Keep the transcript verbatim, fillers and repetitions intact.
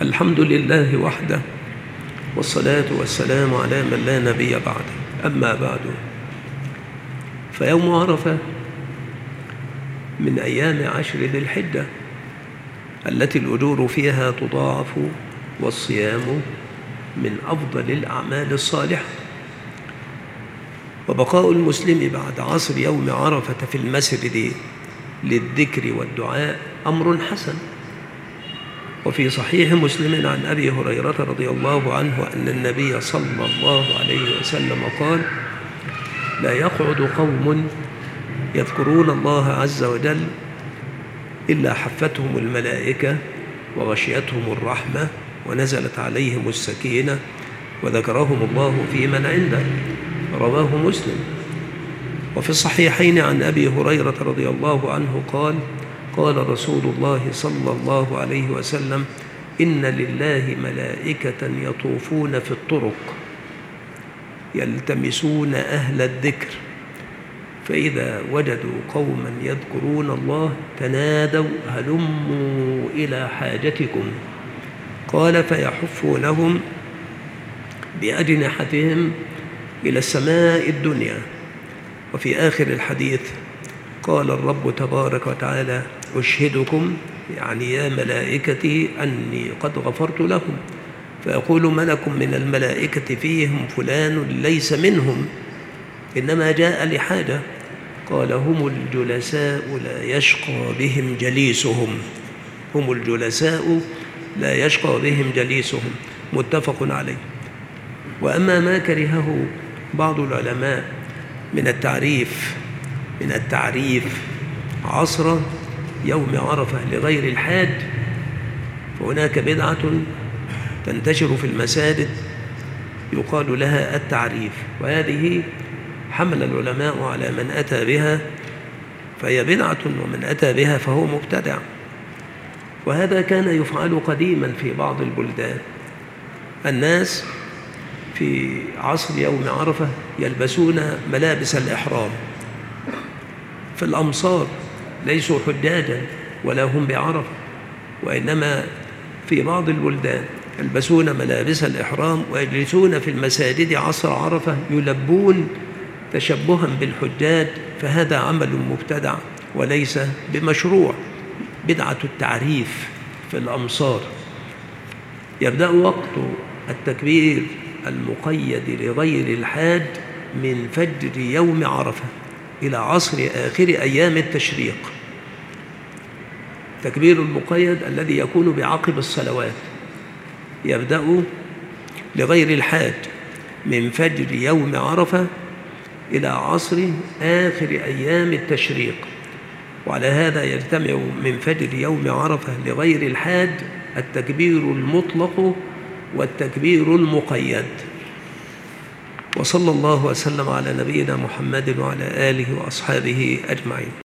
الحمد لله وحده، والصلاة والسلام على من لا نبي بعده. أما بعد، فيوم عرفة من أيام عشر ذي الحجة التي الأجور فيها تضاعف، والصيام من أفضل الأعمال الصالحة. وبقاء المسلم بعد عصر يوم عرفة في المسجد للذكر والدعاء أمر حسن. وفي صحيح مسلم عن أبي هريرة رضي الله عنه أن النبي صلى الله عليه وسلم قال: لا يقعد قوم يذكرون الله عز وجل إلا حفتهم الملائكة وغشيتهم الرحمة ونزلت عليهم السكينة وذكرهم الله في من عنده. رواه مسلم. وفي الصحيحين عن أبي هريرة رضي الله عنه قال: قال رسول الله صلى الله عليه وسلم: إن لله ملائكة يطوفون في الطرق يلتمسون أهل الذكر، فإذا وجدوا قوما يذكرون الله تنادوا هلموا إلى حاجتكم. قال: فيحفونهم بأجنحتهم إلى السماء الدنيا. وفي آخر الحديث قال الرب تبارك وتعالى: أشهدكم، يعني يا ملائكتي، أني قد غفرت لهم. فيقول ملك من الملائكة فيهم فلان ليس منهم، إنما جاء لحاجة. قال: هم الجلساء لا يشقى بهم جليسهم. هم الجلساء لا يشقى بهم جليسهم. متفق عليه. وأما ما كرهه بعض العلماء من التعريف من التعريف عصر يوم عرفة لغير الحاج، فهناك بدعة تنتشر في المساجد يقال لها التعريف، وهذه حمل العلماء على من أتى بها فهي بدعة، ومن أتى بها فهو مبتدع. وهذا كان يفعل قديما في بعض البلدان. الناس في عصر يوم عرفة يلبسون ملابس الإحرام. في الأمصار ليسوا حجاجا ولا هم بعرفة، وإنما في بعض البلدان يلبسون ملابس الإحرام ويجلسون في المساجد عصر عرفة يلبون تشبها بالحجاج، فهذا عمل مبتدع وليس بمشروع. بدعة التعريف في الأمصار. يبدأ وقت التكبير المقيد لغير الحاج من فجر يوم عرفة إلى عصر آخر أيام التشريق. تكبير المقيد الذي يكون بعقب الصلوات يبدأ لغير الحاج من فجر يوم عرفة إلى عصر آخر أيام التشريق. وعلى هذا يجتمع من فجر يوم عرفة لغير الحاج التكبير المطلق والتكبير المقيد. وصلى الله وسلم على نبينا محمد وعلى آله وأصحابه أجمعين.